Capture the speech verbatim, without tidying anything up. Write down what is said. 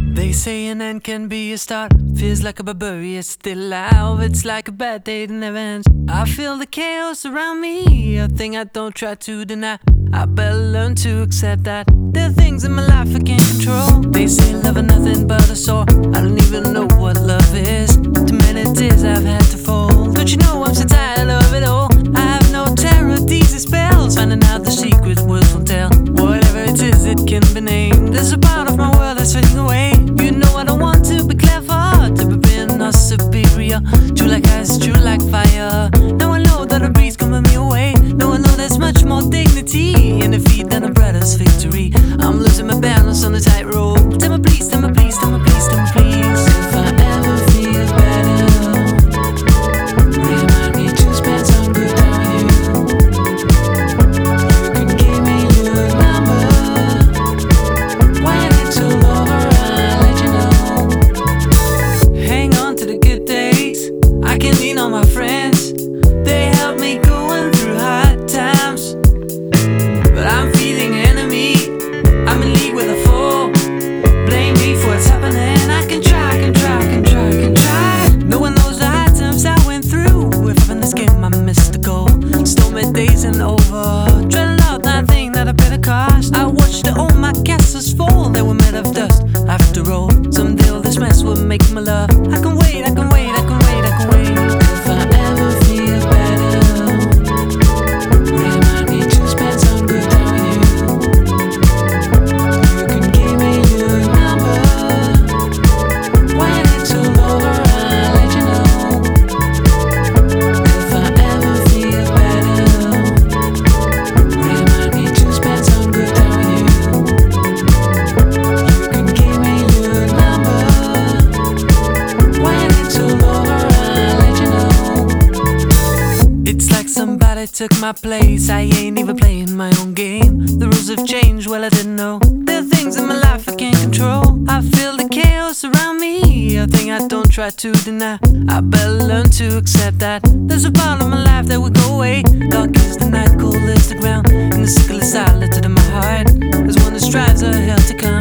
They say an end can be a start. Feels like a barbarian still alive. It's like a bad day that never ends. I feel the chaos around me, a thing I don't try to deny. I better learn to accept that there are things in my life I can't control. They say love is nothing but a sore. I don't even know what love is. Too many tears I've had to fold. Don't you know I'm so tired of it all? I have no terror, these are spells. Finding out the secret words won't tell. Whatever it is, it can be named. There's a part of my world that's fading away. You know I don't want to be clever, to be being or superior. True like ice, true like fire. Now I know that a breeze coming me away. Now I know there's much more dignity in defeat than a brother's victory. I'm losing my balance on the tightrope. Tell me please, tell me please, tell me please, tell me please. If I ever feel better, remind me to spend some good time with you. You can give me your number. When it's all over, I'll let you know. Hang on to the good days. I can lean on my friends. They help me going through hard times. But I'm feeling enemy. I'm in league with a foe. Blame me for what's happening. I can try, can try, can try, can try. No one knows the hard times I went through. If I'm in this game, I missed the goal. Stormy days and over. Dreading out nothing that I paid the cost. I watched all my castles fall. They were made of dust. After all, someday all this mess will make me love. I can wait, I can wait, I can wait, I can wait. If I ever feel better, remind me to spend some good time with you. You can give me your number. When it's all over, I'll let you know. If I ever feel better, remind me to spend some good time with you. You can give me your number. When it's all over, I'll let you know. It's like somebody took my place. I ain't even playing my own game. The rules have changed, well I didn't know. There are things in my life I can't control. I feel the chaos around me, a thing I don't try to deny. I better learn to accept that there's a part of my life that will go away. Dark is the night, cold is the ground, and the sickle is silent to my heart. There's one that strives a hell to come.